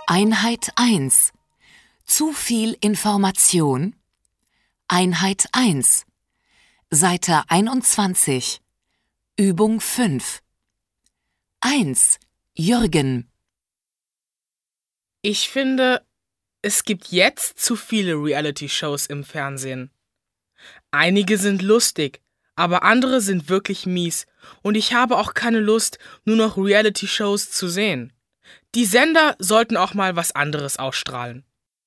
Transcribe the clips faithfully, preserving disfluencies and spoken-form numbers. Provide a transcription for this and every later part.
Einheit eins. Zu viel Information. Einheit eins. Seite einundzwanzig. Übung fünf. eins. Jürgen. Ich finde, es gibt jetzt zu viele Reality-Shows im Fernsehen. Einige sind lustig, aber andere sind wirklich mies und ich habe auch keine Lust, nur noch Reality-Shows zu sehen. Die Sender sollten auch mal was anderes ausstrahlen.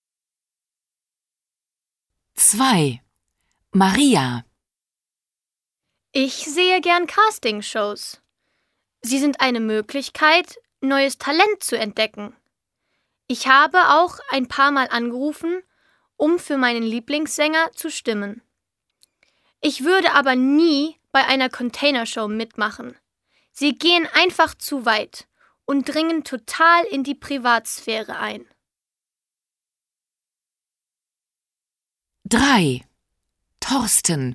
zwei. Maria. Ich sehe gern Castingshows. Sie sind eine Möglichkeit, neues Talent zu entdecken. Ich habe auch ein paar Mal angerufen, um für meinen Lieblingssänger zu stimmen. Ich würde aber nie bei einer Containershow mitmachen. Sie gehen einfach zu weit und dringen total in die Privatsphäre ein. drei. Thorsten.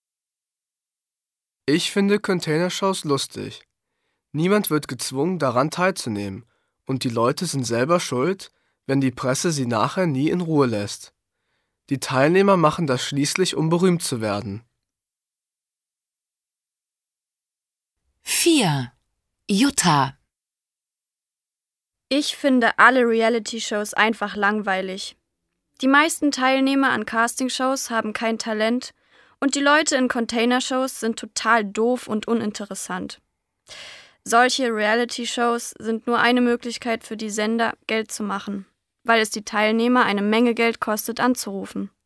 Ich finde Containershows lustig. Niemand wird gezwungen, daran teilzunehmen, und die Leute sind selber schuld, wenn die Presse sie nachher nie in Ruhe lässt. Die Teilnehmer machen das schließlich, um berühmt zu werden. vier. Jutta. Ich finde alle Reality-Shows einfach langweilig. Die meisten Teilnehmer an Castingshows haben kein Talent und die Leute in Containershows sind total doof und uninteressant. Solche Reality-Shows sind nur eine Möglichkeit für die Sender, Geld zu machen, weil es die Teilnehmer eine Menge Geld kostet, anzurufen.